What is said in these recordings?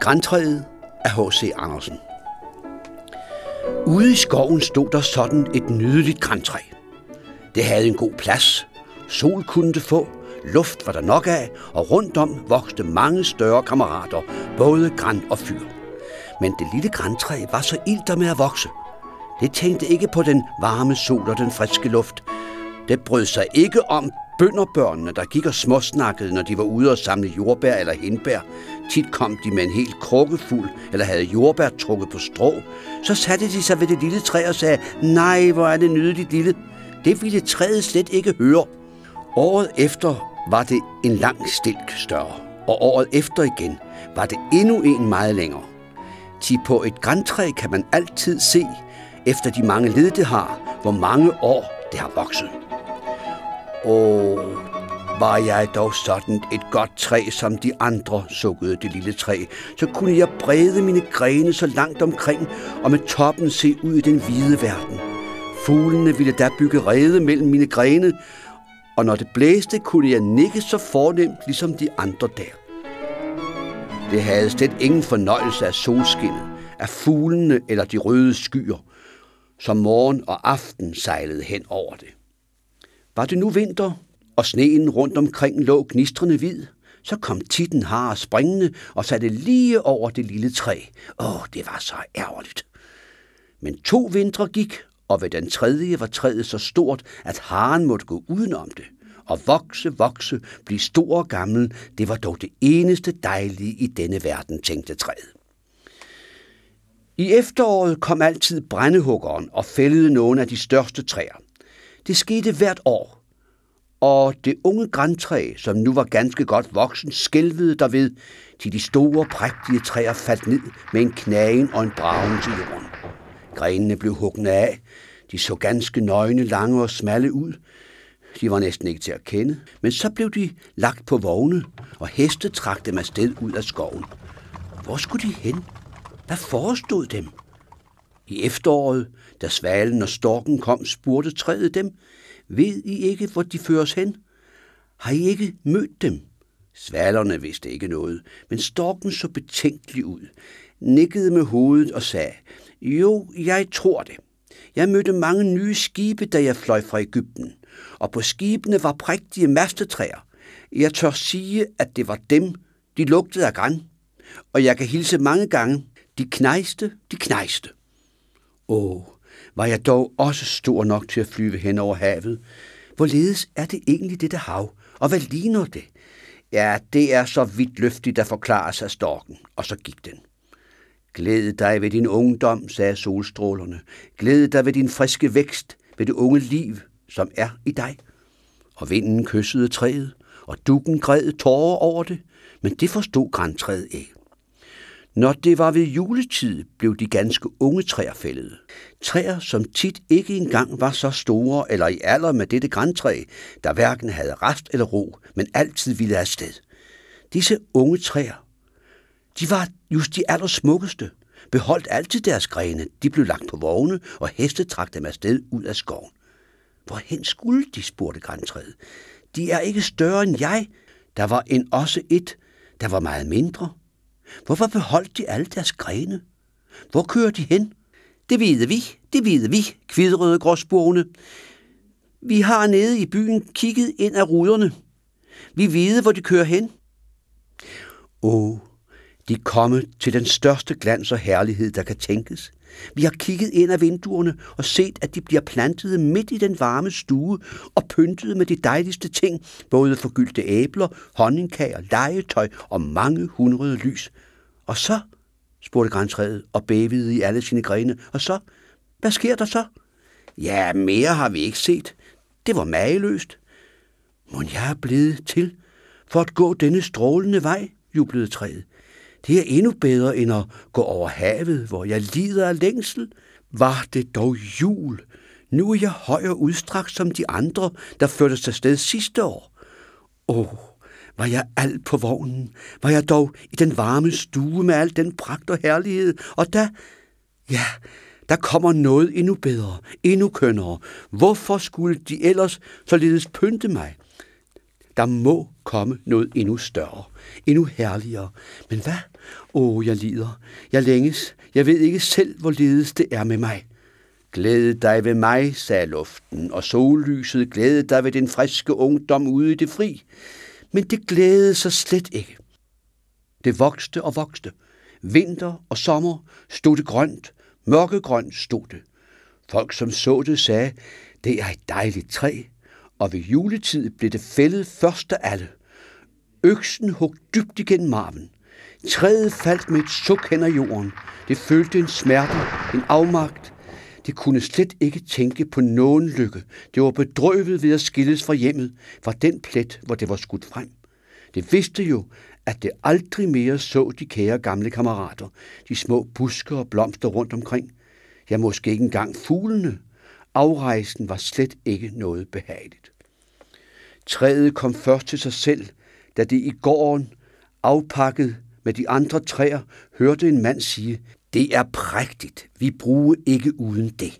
Grantræet af H.C. Andersen. Ude i skoven stod der sådan et nydeligt grantræ. Det havde en god plads, sol kunne det få, luft var der nok af, og rundt om voksede mange større kammerater, både gran og fyr. Men det lille grantræ var så ilter med at vokse. Det tænkte ikke på den varme sol og den friske luft. Det brød sig ikke om bønderbørnene, der gik og småsnakkede, når de var ude og samle jordbær eller hindbær. Tit kom de med en helt krukke fuld, eller havde jordbær trukket på strå. Så satte de sig ved det lille træ og sagde, nej, hvor er det nydeligt lille. Det ville træet slet ikke høre. Året efter var det en lang stilk større, og året efter igen var det endnu en meget længere. Til på et grantræ kan man altid se, efter de mange led det har, hvor mange år det har vokset. Var jeg dog sådan et godt træ som de andre, sukkede det lille træ, så kunne jeg brede mine grene så langt omkring og med toppen se ud i den hvide verden. Fuglene ville da bygge rede mellem mine grene, og når det blæste, kunne jeg nikke så fornemt ligesom de andre der. Det havde slet ingen fornøjelse af solskinnet, af fuglene eller de røde skyer, som morgen og aften sejlede hen over det. Var det nu vinter, og sneen rundt omkring lå gnistrende hvid, så kom titten hare springende og satte lige over det lille træ. Det var så ærgerligt. Men 2 vintre gik, og ved den 3. var træet så stort, at haren måtte gå udenom det. Og vokse, blive stor og gammel, det var dog det eneste dejlige i denne verden, tænkte træet. I efteråret kom altid brændehuggeren og fældede nogle af de største træer. Det skete hvert år, og det unge grantræ, som nu var ganske godt voksen, skælvede derved, til de store, prægtige træer faldt ned med en knagen og en bragen til jorden. Grenene blev hugget af. De så ganske nøgne, lange og smalle ud. De var næsten ikke til at kende, men så blev de lagt på vogne, og heste trak dem afsted ud af skoven. Hvor skulle de hen? Hvad forestod dem? I efteråret, da svalen og storken kom, spurgte træet dem, ved I ikke, hvor de føres hen? Har I ikke mødt dem? Svalerne vidste ikke noget, men storken så betænkelig ud, nikkede med hovedet og sagde, jo, jeg tror det. Jeg mødte mange nye skibe, da jeg fløj fra Egypten, og på skibene var prægtige mastetræer. Jeg tør sige, at det var dem, de lugtede af gran, og jeg kan hilse mange gange, de knejste. Var jeg dog også stor nok til at flyve hen over havet? Hvorledes er det egentlig dette hav, og hvad ligner det? Ja, det er så vidt løftigt, der forklares af storken, og så gik den. Glæd dig ved din ungdom, sagde solstrålerne. Glæd dig ved din friske vækst, ved det unge liv, som er i dig. Og vinden kyssede træet, og dukken græd tårer over det, men det forstod grantræet ikke. Når det var ved juletid, blev de ganske unge træer fældede. Træer, som tit ikke engang var så store eller i alder med dette grantræ, der hverken havde rast eller ro, men altid ville afsted. Disse unge træer, de var just de allersmukkeste, beholdt altid deres grene. De blev lagt på vogne, og heste trak dem afsted ud af skoven. Hvorhen skulle de, spurgte grantræet. De er ikke større end jeg. Der var også et, der var meget mindre. Hvorfor beholdt de alle deres grene? Hvor kører de hen? Det ved vi, kvidrede gråspurvene. Vi har nede i byen kigget ind af ruderne. Vi ved, hvor de kører hen. De kommer til den største glans og herlighed, der kan tænkes. Vi har kigget ind af vinduerne og set, at de bliver plantet midt i den varme stue og pyntet med de dejligste ting, både forgyldte æbler, honningkager, legetøj og mange 100 lys. Og så, spurgte grantræet og bævede i alle sine grene, og så, hvad sker der så? Ja, mere har vi ikke set. Det var mageløst. Mon jeg er blevet til for at gå denne strålende vej, jublede træet. Det er endnu bedre end at gå over havet, hvor jeg lider af længsel. Var det dog jul? Nu er jeg høj og udstrakt som de andre, der førte sig sted sidste år. Var jeg alt på vognen? Var jeg dog i den varme stue med al den pragt og herlighed? Og der kommer noget endnu bedre, endnu kønnere. Hvorfor skulle de ellers således pynte mig? Der må komme noget endnu større, endnu herligere. Men hvad Jeg lider, jeg længes, jeg ved ikke selv, hvorledes det er med mig. Glæd dig ved mig, sagde luften, og sollyset glæd dig ved den friske ungdom ude i det fri. Men det glædede sig slet ikke. Det voksede og voksede. Vinter og sommer stod det grønt, mørkegrønt stod det. Folk, som så det, sagde, det er et dejligt træ, og ved juletid blev det fældet først af alle. Øksen hug dybt igennem marven. Træet faldt med et suk hen ad jorden. Det følte en smerte, en afmagt. Det kunne slet ikke tænke på nogen lykke. Det var bedrøvet ved at skilles fra hjemmet, fra den plet, hvor det var skudt frem. Det vidste jo, at det aldrig mere så de kære gamle kammerater, de små busker og blomster rundt omkring. Ja, måske ikke engang fuglene. Afrejsen var slet ikke noget behageligt. Træet kom først til sig selv, da det i gården, afpakket med de andre træer, hørte en mand sige, det er prægtigt, vi bruger ikke uden det.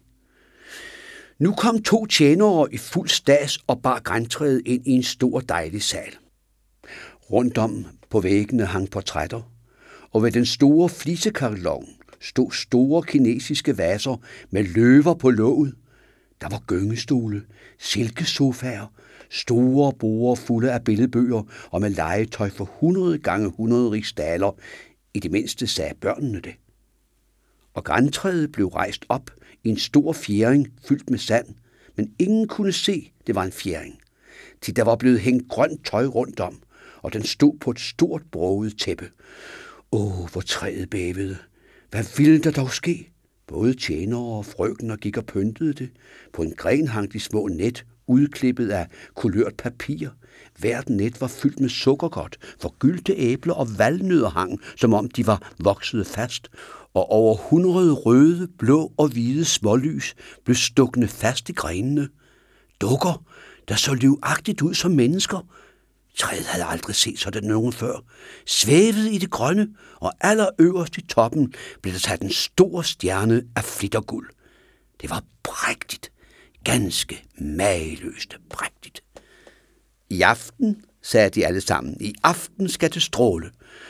Nu kom 2 tjenere i fuld stads og bar grantræet ind i en stor dejlig sal. Rundt om på væggene hang portrætter, og ved den store flisekarlon stod store kinesiske vaser med løver på låget. Der var gyngestole, silkesofaer, store borde fulde af billedbøger og med legetøj for 100 gange 100 rigsdaler. I det mindste sagde børnene det. Og grantræet blev rejst op i en stor fjering fyldt med sand, men ingen kunne se, det var en fjering. Til der var blevet hængt grønt tøj rundt om, og den stod på et stort broget tæppe. Hvor træet bævede. Hvad ville der dog ske? Både tjenere og frøkner gik og pyntede det. På en gren hang de små net, udklippet af kulørt papir. Hvert net var fyldt med sukkergodt, forgyldte æbler og valnødder hang, som om de var vokset fast. Og over 100 røde, blå og hvide smålys blev stukne fast i grenene. Dukker, der så livagtigt ud som mennesker. Træet havde aldrig set sådan nogen før. Svævede i det grønne, og allerøverst i toppen blev der sat en stor stjerne af flitterguld. Det var prægtigt, ganske mageløst prægtigt. I aften, sagde de alle sammen, i aften skal det stråle.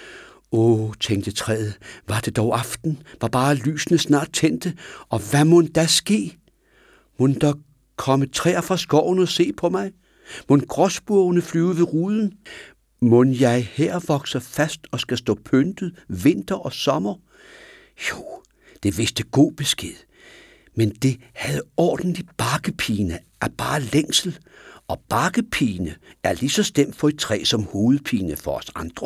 Tænkte træet, var det dog aften, var bare lysene snart tændte, og hvad mon der ske? Mon der komme træer fra skoven og se på mig? Mon gråspurvene flyve ved ruden? Mon jeg her vokser fast og skal stå pyntet vinter og sommer? Jo, det vidste god besked, men det havde ordentlig bakkepine af bare længsel, og bakkepine er lige så stemt for et træ som hovedpine for os andre.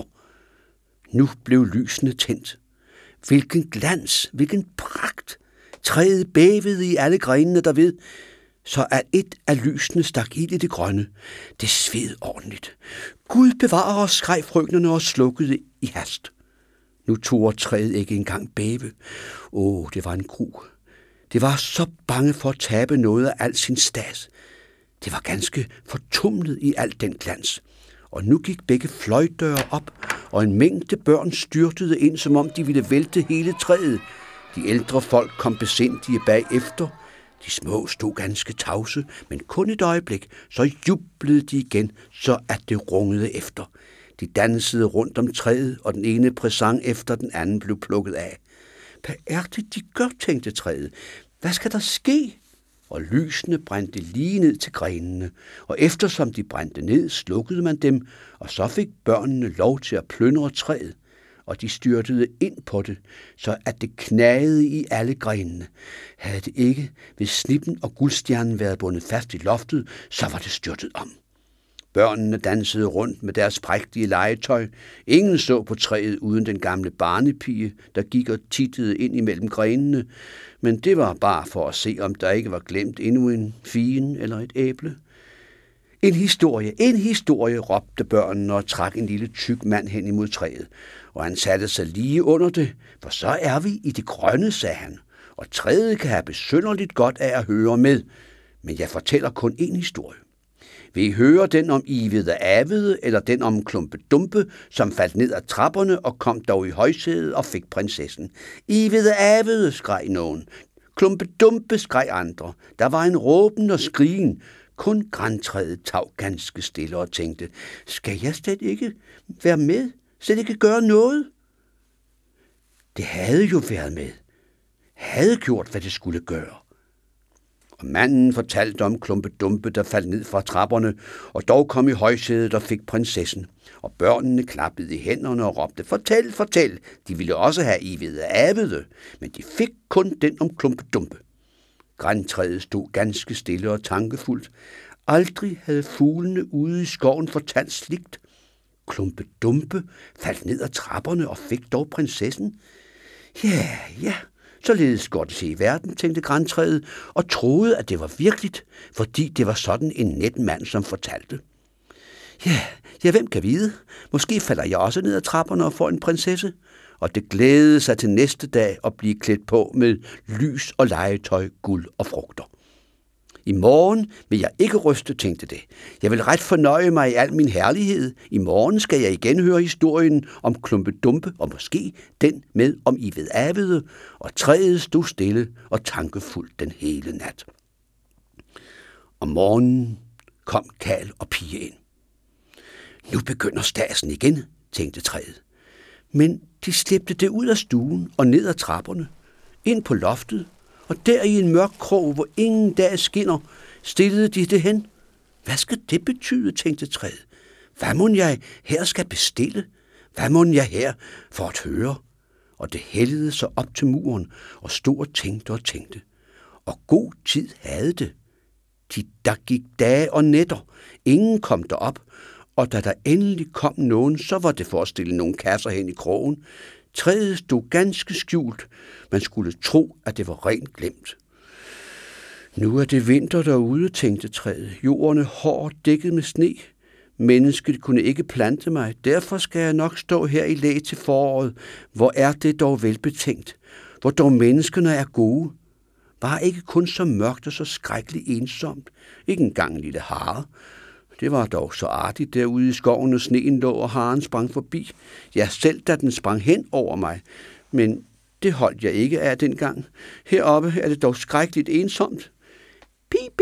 Nu blev lysene tændt. Hvilken glans, hvilken pragt! Træet bævede i alle grenene derved, så at et af lysene stak ild i det grønne. Det sved ordentligt. Gud bevare os, skreg frøknerne og slukkede i hast. Nu tog træet ikke engang bæve. Det var en gru. Det var så bange for at tabe noget af al sin stas. Det var ganske fortumlet i al den glans. Og nu gik begge fløjdøre op, og en mængde børn styrtede ind, som om de ville vælte hele træet. De ældre folk kom besindige bagefter. De små stod ganske tavse, men kun et øjeblik, så jublede de igen, så at det rungede efter. De dansede rundt om træet, og den ene præsang efter den anden blev plukket af. Hvad er det, de gør, tænkte træet. Hvad skal der ske? Og lysene brændte lige ned til grenene, og eftersom de brændte ned, slukkede man dem, og så fik børnene lov til at plyndre træet, og de styrtede ind på det, så at det knagede i alle grenene. Havde det ikke ved snippen og guldstjernen været bundet fast i loftet, så var det styrtet om. Børnene dansede rundt med deres prægtige legetøj. Ingen så på træet uden den gamle barnepige, der gik og tittede ind imellem grenene, men det var bare for at se, om der ikke var glemt endnu en figen eller et æble. En historie, råbte børnene og trak en lille tyk mand hen imod træet, og han satte sig lige under det, for så er vi i det grønne, sagde han, og træet kan have besynderligt godt af at høre med, men jeg fortæller kun en historie. Vil I høre den om Ivede Avede, eller den om Klumpedumpe, som faldt ned ad trapperne og kom dog i højsædet og fik prinsessen? Ivede Avede, skreg nogen. Klumpedumpe, skreg andre. Der var en råben og skrigen. Kun grantræet tav ganske stille og tænkte, skal jeg slet ikke være med? Slet ikke gøre noget? Det havde jo været med. Havde gjort, hvad det skulle gøre. Og manden fortalte om Klumpedumpe, der faldt ned fra trapperne, og dog kom i højsædet og fik prinsessen. Og børnene klappede i hænderne og råbte, fortæl, fortæl. De ville også have Ivede-Avede, men de fik kun den om Klumpedumpe. Grantræet stod ganske stille og tankefuldt. Aldrig havde fuglene ude i skoven fortalt sligt. Klumpedumpe faldt ned ad trapperne og fik dog prinsessen. Ja, således går det til i verden, tænkte grantræet, og troede, at det var virkeligt, fordi det var sådan en net mand, som fortalte. Ja, hvem kan vide? Måske falder jeg også ned ad trapperne og får en prinsesse. Og det glædede sig til næste dag at blive klædt på med lys og legetøj, guld og frugter. I morgen vil jeg ikke ryste, tænkte det. Jeg vil ret fornøje mig i al min herlighed. I morgen skal jeg igen høre historien om Klumpedumpe, og måske den med om Ivede-Avede, og træet stod stille og tankefuldt den hele nat. Om morgenen kom Karl og Pige ind. Nu begynder stasen igen, tænkte træet. Men de slæbte det ud af stuen og ned ad trapperne, ind på loftet, og der i en mørk krog, hvor ingen dag skinner, stillede de det hen. Hvad skal det betyde, tænkte træet. Hvad må jeg her skal bestille? Hvad må jeg her for at høre? Og det hældede sig op til muren og stod og tænkte. Og god tid havde det. Der gik dage og nætter. Ingen kom derop, og da der endelig kom nogen, så var det for at stille nogle kasser hen i krogen. Træet stod ganske skjult. Man skulle tro, at det var rent glemt. Nu er det vinter derude, tænkte træet. Jorden er hård, dækket med sne. Mennesket kunne ikke plante mig. Derfor skal jeg nok stå her i læ til foråret. Hvor er det dog velbetænkt. Hvor dog menneskene er gode. Var ikke kun så mørkt og så skrækkeligt ensomt. Ikke engang en lille hare. Det var dog så artigt derude i skoven, og sneen lå, og haren sprang forbi. Ja, selv da den sprang hen over mig. Men det holdt jeg ikke af dengang. Heroppe er det dog skrækkeligt ensomt. Pi,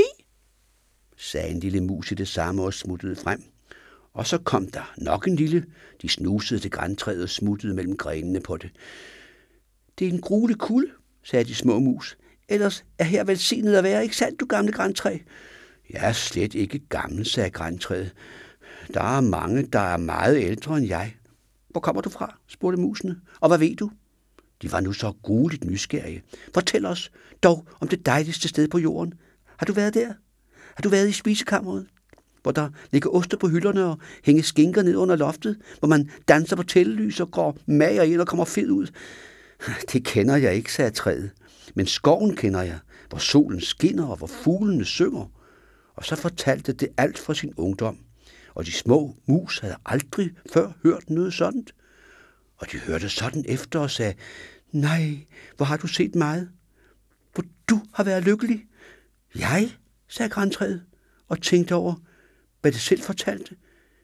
sagde en lille mus i det samme og smuttede frem. Og så kom der nok en lille. De snusede til grantræet og smuttede mellem grenene på det. Det er en gruelig kulde, sagde de små mus. Ellers er her velsignet at være, ikke sandt, du gamle grantræ? Jeg er slet ikke gammel, sagde grantræet. Der er mange, der er meget ældre end jeg. Hvor kommer du fra? Spurgte musene. Og hvad ved du? De var nu så grueligt nysgerrige. Fortæl os dog om det dejligste sted på jorden. Har du været der? Har du været i spisekammeret, hvor der ligger oster på hylderne og hænger skinker ned under loftet, hvor man danser på tællelys og går mager ind og kommer fed ud? Det kender jeg ikke, sagde træet. Men skoven kender jeg, hvor solen skinner og hvor fuglene synger. Og så fortalte det alt fra sin ungdom. Og de små mus havde aldrig før hørt noget sådan. Og de hørte sådan efter og sagde, nej, hvor har du set meget? Hvor du har været lykkelig? Jeg, sagde grantræet, og tænkte over, hvad det selv fortalte.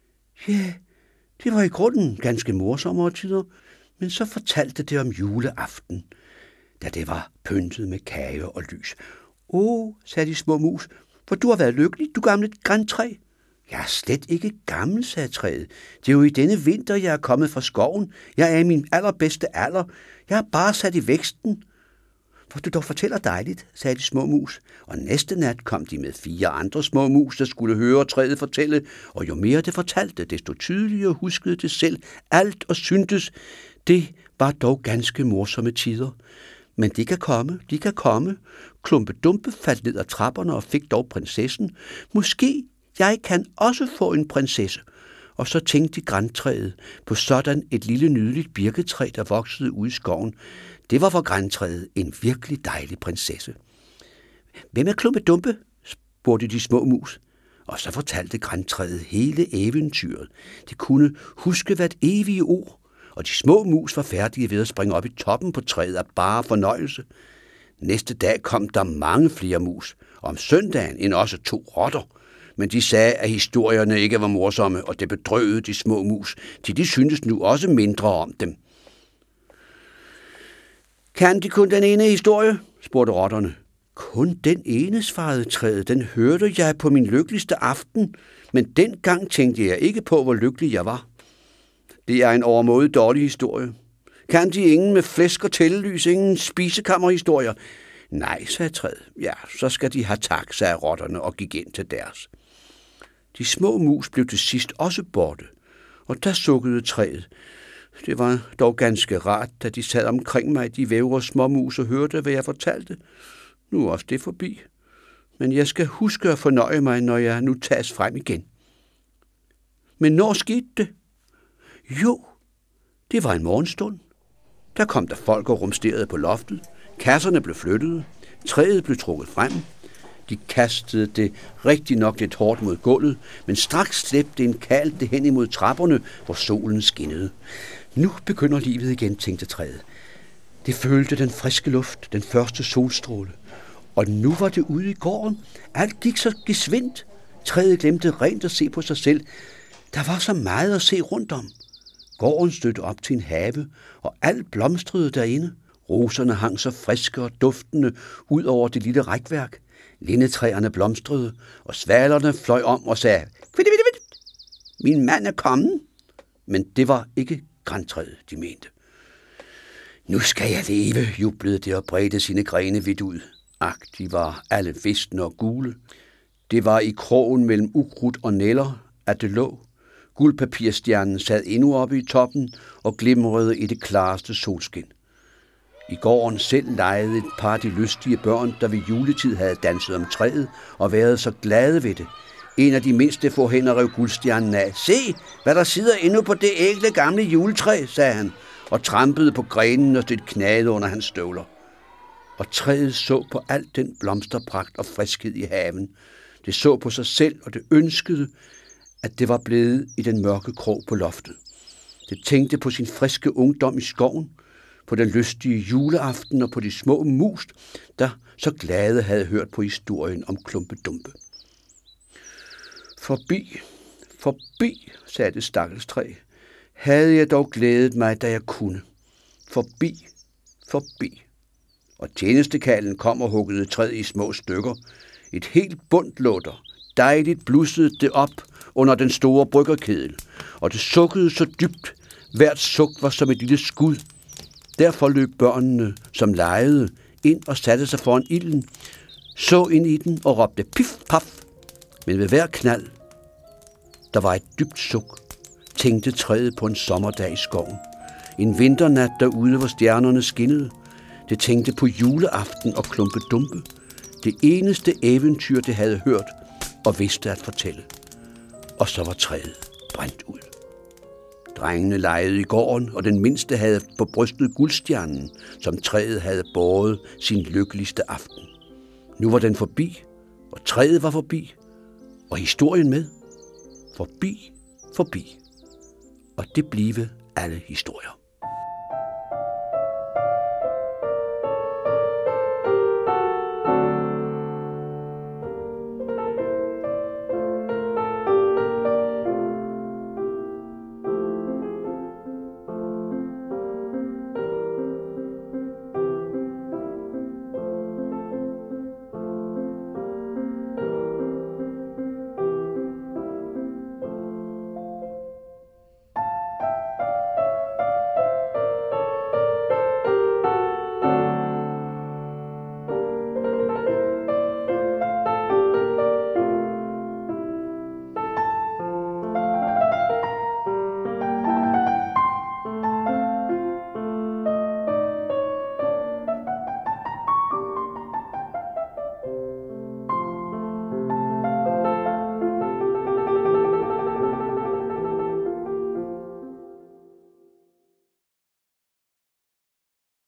Ja, det var i grunden ganske morsommere tider, men så fortalte det om juleaften, da det var pyntet med kage og lys. Sagde de små mus, hvor du har været lykkelig, du gamle grantræ. Jeg er slet ikke gammel, sagde træet. Det er jo i denne vinter, jeg er kommet fra skoven. Jeg er i min allerbedste alder. Jeg er bare sat i væksten. Hvor du dog fortæller dejligt, sagde de små mus. Og næste nat kom de med 4 andre små mus, der skulle høre træet fortælle. Og jo mere det fortalte, desto tydeligere huskede det selv alt og syntes. Det var dog ganske morsomme tider. Men de kan komme. Klumpedumpe faldt ned ad trapperne og fik dog prinsessen. Måske jeg kan også få en prinsesse. Og så tænkte grantræet på sådan et lille nydeligt birketræ, der voksede ude i skoven. Det var for grantræet en virkelig dejlig prinsesse. Hvem er Klumpedumpe? Spurgte de små mus. Og så fortalte grantræet hele eventyret. De kunne huske hvert evige ord. Og de små mus var færdige ved at springe op i toppen på træet af bare fornøjelse. Næste dag kom der mange flere mus, og om søndagen end også 2 rotter. Men de sagde, at historierne ikke var morsomme, og det bedrøvede de små mus, til de syntes nu også mindre om dem. Kan de kun den ene historie? Spurgte rotterne. Kun den ene, svarede træet. Den hørte jeg på min lykkeligste aften, men dengang tænkte jeg ikke på, hvor lykkelig jeg var. Det er en overmåde dårlig historie. Kan de ingen med flæsk og tællelys, ingen spisekammerhistorier? Nej, sagde træet. Ja, så skal de have tak, sagde rotterne og gik ind til deres. De små mus blev til sidst også borte, og der sukkede træet. Det var dog ganske rart, da de sad omkring mig, de vævre småmus, og hørte, hvad jeg fortalte. Nu er også det forbi. Men jeg skal huske at fornøje mig, når jeg nu tages frem igen. Men når skete det? Jo, det var en morgenstund. Der kom der folk og rumsterede på loftet. Kasserne blev flyttet. Træet blev trukket frem. De kastede det rigtig nok lidt hårdt mod gulvet, men straks slæbte en kald det hen imod trapperne, hvor solen skinnede. Nu begynder livet igen, tænkte træet. Det følte den friske luft, den første solstråle. Og nu var det ude i gården. Alt gik så gesvindt. Træet glemte rent at se på sig selv. Der var så meget at se rundt om. Gården stødte op til en have, og alt blomstrede derinde. Roserne hang så friske og duftende ud over det lille rækværk. Lindetræerne blomstrede, og svalerne fløj om og sagde, "Kvittevittevit, min mand er kommet." Men det var ikke grantræet, de mente. Nu skal jeg leve, jublede det og bredte sine grene vidt ud. Ak, de var alle visne og gule. Det var i krogen mellem ukrudt og næller, at det lå. Guldpapirstjernen sad endnu oppe i toppen og glimrede i det klareste solskin. I gården selv legede et par af de lystige børn, der ved juletid havde danset om træet og været så glade ved det. En af de mindste få hænder rev guldstjernen af. "Se, hvad der sidder endnu på det ægle gamle juletræ," sagde han, og trampede på grenen, og det knagede under hans støvler. Og træet så på al den blomsterpragt og friskhed i haven. Det så på sig selv, og det ønskede, at det var blevet i den mørke krog på loftet. Det tænkte på sin friske ungdom i skoven, på den lystige juleaften og på de små mus, der så glade havde hørt på historien om Klumpedumpe. "Forbi, forbi," sagde det stakkels træ. "Havde jeg dog glædet mig, da jeg kunne. Forbi, forbi." Og tjenestekallen kom og huggede træet i små stykker. Et helt bundt lå der. Dejligt blussede det op under den store bryggerkedel, og det sukkede så dybt. Hvert suk var som et lille skud. Derfor løb børnene, som legede, ind og satte sig foran ilden, så ind i den og råbte pif, paf. Men ved hver knald, der var et dybt suk, tænkte træet på en sommerdag i skoven. En vinternat derude, hvor stjernerne skinnede. Det tænkte på juleaften og Klumpedumpe. Det eneste eventyr, det havde hørt og vidste at fortælle. Og så var træet brændt ud. Drengene legede i gården, og den mindste havde på brystet guldstjernen, som træet havde båret sin lykkeligste aften. Nu var den forbi, og træet var forbi, og historien med. Forbi, forbi. Og det blive alle historier.